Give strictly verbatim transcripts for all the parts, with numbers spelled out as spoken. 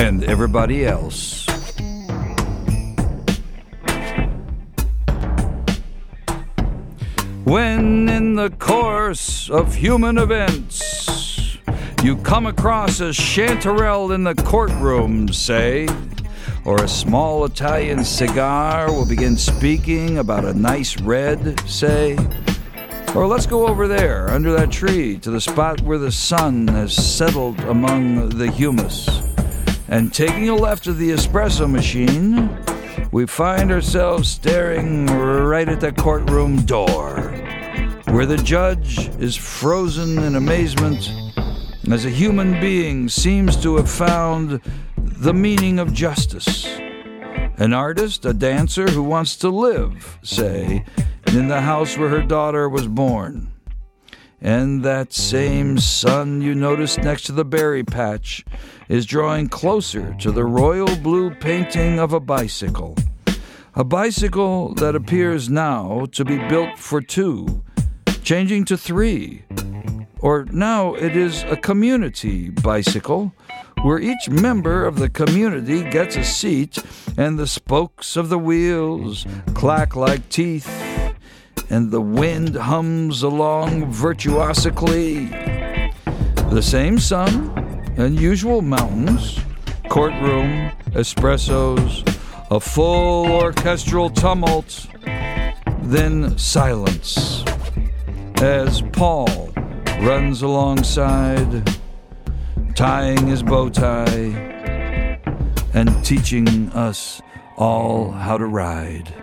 and everybody else. When in the course of human events you come across a chanterelle in the courtroom, say, or a small Italian cigar will begin speaking about a nice red, say, or let's go over there, under that tree, to the spot where the sun has settled among the humus. And taking a left of the espresso machine, we find ourselves staring right at the courtroom door, where the judge is frozen in amazement as a human being seems to have found the meaning of justice. An artist, a dancer who wants to live, say, in the house where her daughter was born. And that same sun you noticed next to the berry patch is drawing closer to the royal blue painting of a bicycle. A bicycle that appears now to be built for two, changing to three. Or now it is a community bicycle, where each member of the community gets a seat and the spokes of the wheels clack like teeth and the wind hums along virtuosically. The same sun, unusual mountains, courtroom, espressos, a full orchestral tumult, then silence as Paul runs alongside, tying his bow tie and teaching us all how to ride.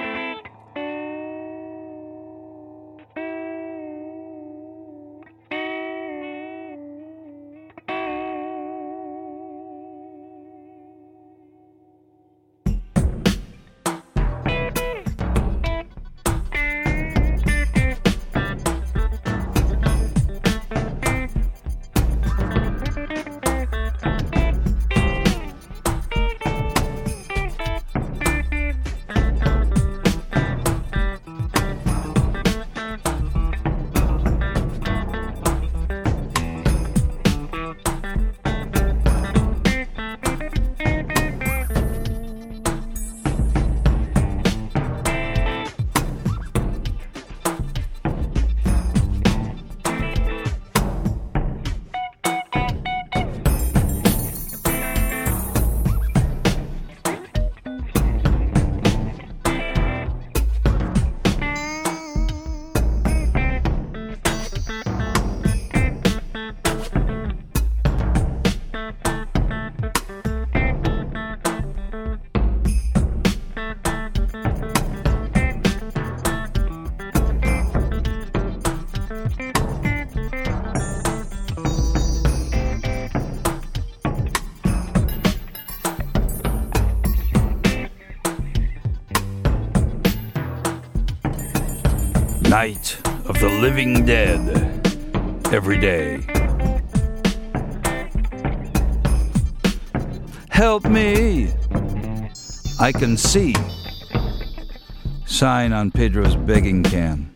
Night of the Living Dead, every day. Help me! I can see. Sign on Pedro's begging can.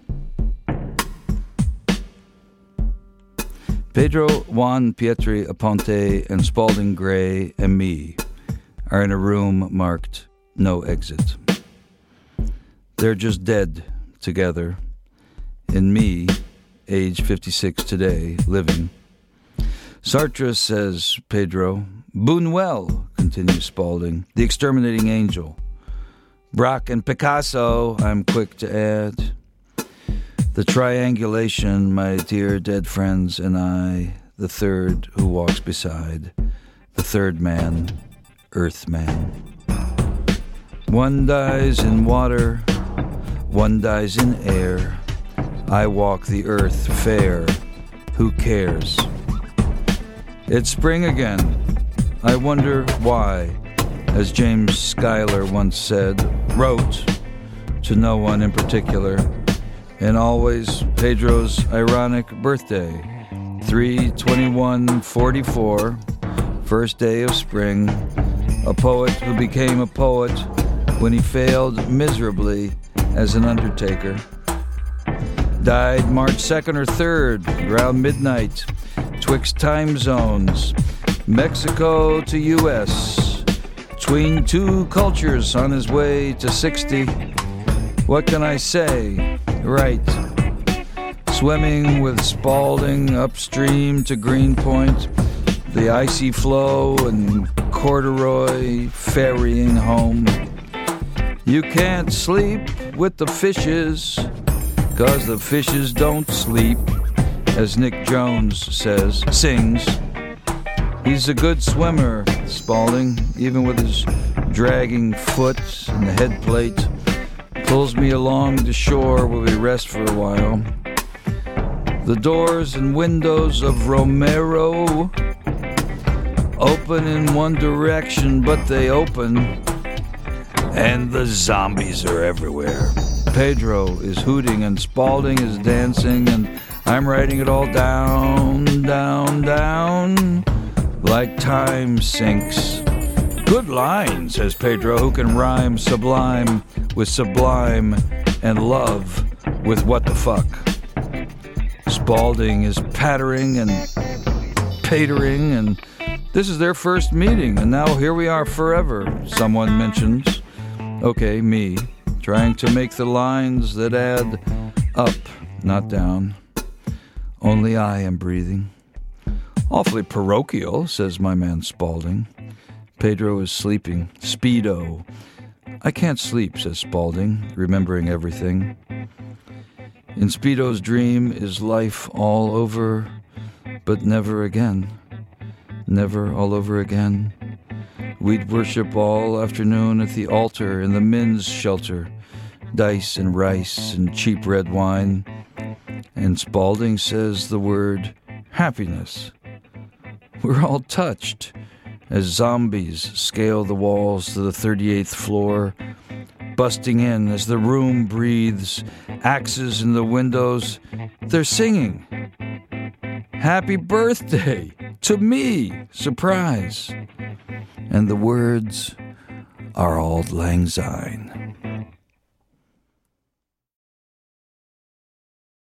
Pedro, Juan, Pietri, Aponte, and Spalding Gray and me are in a room marked no exit. They're just dead together. And me, age fifty-six today, living. Sartre says, Pedro. Buñuel, continues Spalding, the exterminating angel. Braque and Picasso, I'm quick to add. The triangulation, my dear dead friends, and I, the third who walks beside, the third man, Earth Man. One dies in water, one dies in air. I walk the earth fair, who cares? It's spring again. I wonder why, as James Schuyler once said, wrote to no one in particular, and always Pedro's ironic birthday, three twenty-one forty-four, first day of spring, a poet who became a poet when he failed miserably as an undertaker. Died March second or third, around midnight, twixt time zones, Mexico to U S, between two cultures on his way to sixty. What can I say? Right. Swimming with Spalding upstream to Greenpoint, the icy flow and corduroy ferrying home. You can't sleep with the fishes, 'cause the fishes don't sleep, as Nick Jones says, sings. He's a good swimmer, Spalding, even with his dragging foot and the head plate. Pulls me along to shore where we rest for a while. The doors and windows of Romero open in one direction, but they open, and the zombies are everywhere. Pedro is hooting and Spalding is dancing, and I'm writing it all down, down, down, like time sinks. Good line, says Pedro, who can rhyme sublime with sublime and love with what the fuck. Spalding is pattering and patering, and this is their first meeting, and now here we are forever, someone mentions. Okay, me, trying to make the lines that add up, not down. Only I am breathing. Awfully parochial, says my man Spalding. Pedro is sleeping. Speedo. I can't sleep, says Spalding, remembering everything. In Speedo's dream is life all over, but never again. Never all over again. We'd worship all afternoon at the altar in the men's shelter. Dice and rice and cheap red wine. And Spalding says the word happiness. We're all touched as zombies scale the walls to the thirty-eighth floor, busting in as the room breathes, axes in the windows. They're singing, "Happy birthday to me!" Surprise. And the words are Auld Lang Syne.